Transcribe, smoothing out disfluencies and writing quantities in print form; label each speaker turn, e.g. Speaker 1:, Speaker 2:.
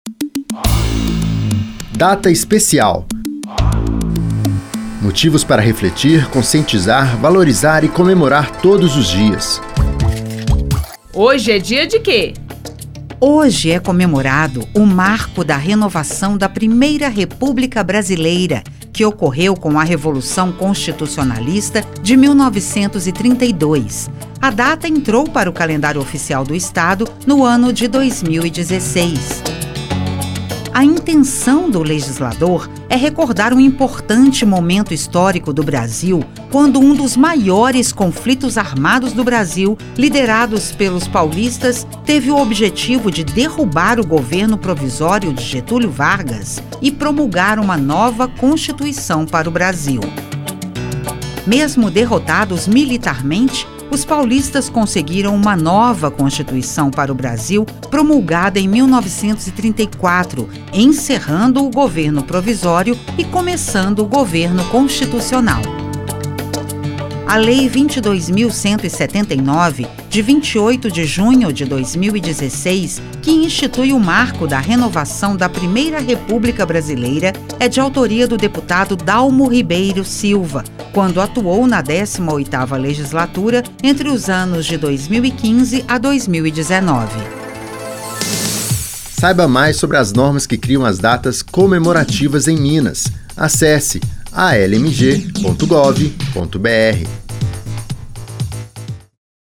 Speaker 1: Data especial. Motivos para refletir, conscientizar, valorizar e comemorar todos os dias.
Speaker 2: Hoje é dia de quê?
Speaker 3: Hoje é comemorado o marco da renovação da Primeira República Brasileira, que ocorreu com a Revolução Constitucionalista de 1932. A data entrou para o calendário oficial do Estado no ano de 2016. A intenção do legislador é recordar um importante momento histórico do Brasil, quando um dos maiores conflitos armados do Brasil, liderados pelos paulistas, teve o objetivo de derrubar o governo provisório de Getúlio Vargas e promulgar uma nova Constituição para o Brasil. Mesmo derrotados militarmente, os paulistas conseguiram uma nova Constituição para o Brasil, promulgada em 1934, encerrando o governo provisório e começando o governo constitucional. A Lei 22.179, de 28 de junho de 2016, que institui o marco da renovação da Primeira República Brasileira, é de autoria do deputado Dalmo Ribeiro Silva, quando atuou na 18ª legislatura entre os anos de 2015 a 2019.
Speaker 1: Saiba mais sobre as normas que criam as datas comemorativas em Minas. Acesse almg.gov.br.